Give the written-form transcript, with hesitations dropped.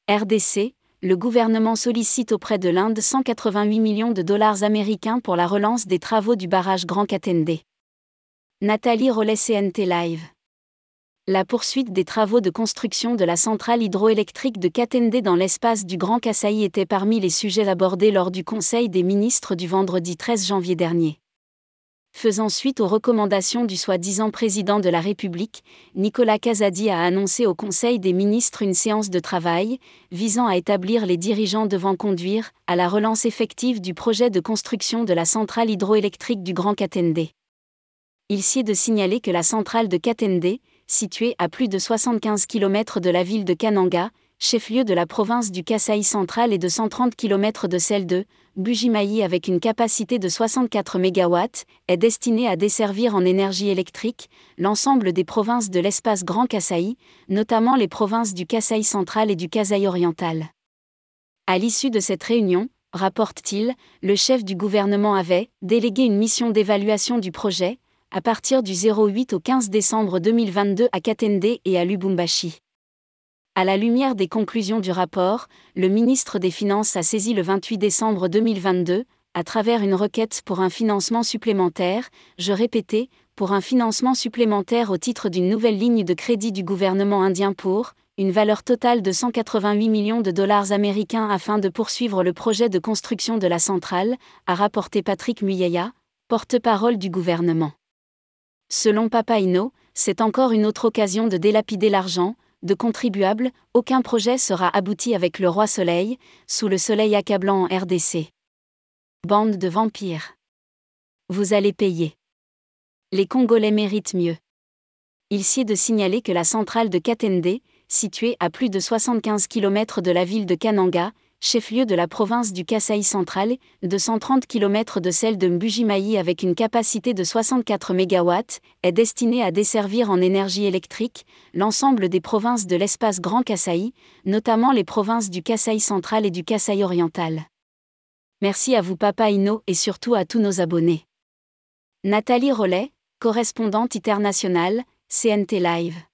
RDC, le gouvernement sollicite auprès de l'Inde 188 millions de dollars américains pour la relance des travaux du barrage Grand Katendé. Nathalie Rollet, CNT Live. La poursuite des travaux de construction de la centrale hydroélectrique de Katendé dans l'espace du Grand Kasaï était parmi les sujets abordés lors du Conseil des ministres du vendredi 13 janvier dernier. Faisant suite aux recommandations du soi-disant président de la République, Nicolas Casady a annoncé au Conseil des ministres une séance de travail, visant à établir les dirigeants devant conduire à la relance effective du projet de construction de la centrale hydroélectrique du Grand Katendé. Il sied de signaler que la centrale de Katendé, située à plus de 75 km de la ville de Kananga, chef-lieu de la province du Kasaï central et de 130 km de celle de Bujimaï avec une capacité de 64 MW, est destinée à desservir en énergie électrique l'ensemble des provinces de l'espace Grand Kasaï, notamment les provinces du Kasaï central et du Kasaï oriental. À l'issue de cette réunion, rapporte-t-il, le chef du gouvernement avait délégué une mission d'évaluation du projet, à partir du 08 au 15 décembre 2022 à Katendé et à Lubumbashi. À la lumière des conclusions du rapport, le ministre des Finances a saisi le 28 décembre 2022, à travers une requête pour un financement supplémentaire, pour un financement supplémentaire au titre d'une nouvelle ligne de crédit du gouvernement indien pour une valeur totale de 188 millions de dollars américains afin de poursuivre le projet de construction de la centrale, a rapporté Patrick Muyaya, porte-parole du gouvernement. Selon Papaino, c'est encore une autre occasion de délapider l'argent de contribuables, aucun projet sera abouti avec le roi Soleil, sous le soleil accablant en RDC. Bande de vampires. Vous allez payer. Les Congolais méritent mieux. Il sied de signaler que la centrale de Katendé, située à plus de 75 km de la ville de Kananga, chef-lieu de la province du Kasaï central, de 130 km de celle de Mbujimaï avec une capacité de 64 MW, est destinée à desservir en énergie électrique l'ensemble des provinces de l'espace Grand Kasaï, notamment les provinces du Kasaï central et du Kasaï oriental. Merci à vous Papaino et surtout à tous nos abonnés. Nathalie Rollet, correspondante internationale, CNT Live.